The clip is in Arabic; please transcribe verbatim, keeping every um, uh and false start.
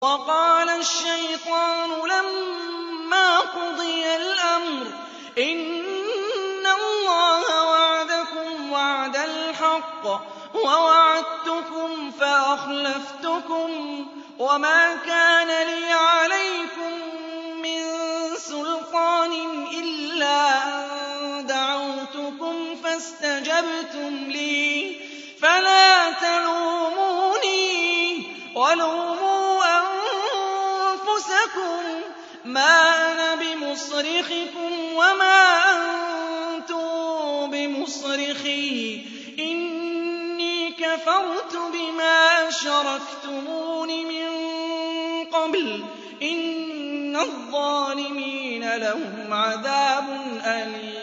وَقَالَ الشَّيْطَانُ لَمَّا قُضِيَ الْأَمْرُ إِنَّ اللَّهَ وَعَدَكُمْ وَعْدَ الْحَقِّ وَوَعَدتُّكُمْ فَأَخْلَفْتُكُمْ وَمَا كَانَ لِيَ عَلَيْكُم مِّن سُلْطَانٍ إِلَّا أَن دَعَوْتُكُمْ فَاسْتَجَبْتُمْ لِي فَلَا تَلُومُونِي وَلُومُوا أَنفُسَكُم مَّا أَنَا بِمُصْرِخِكُمْ وَمَا أَنتُم بِمُصْرِخِيَّ إِنِّي كَفَرْتُ بِمَا أَشْرَكْتُمُونِ مِن قَبْلُ ۗ إِنَّ الظَّالِمِينَ لَهُمْ عَذَابٌ أَلِيمٌ